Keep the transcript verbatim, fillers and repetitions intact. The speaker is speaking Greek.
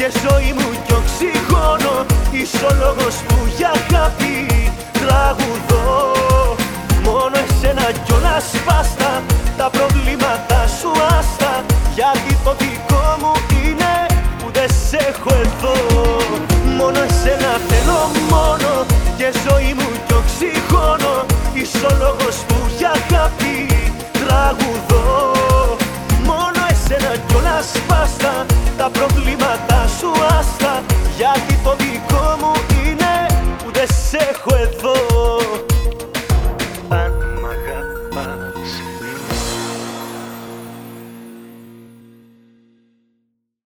και ζωή μου κι οξυγόνο. Είσαι ο λόγος που για αγάπη τραγουδώ. Μόνο εσένα κιόλας σπάστα, τα προβλήματα σου άστα, γιατί το δικό μου είναι που δεν σε έχω εδώ. Μόνο εσένα θέλω μόνο και ζωή μου κι οξυγόνο. Είσαι ο λόγος που για αγάπη τραγουδώ. Μόνο εσένα κιόλας σπάστα, τα προβλήματα σου άστα, γιατί το δικό μου είναι που δεν σε έχω εδώ.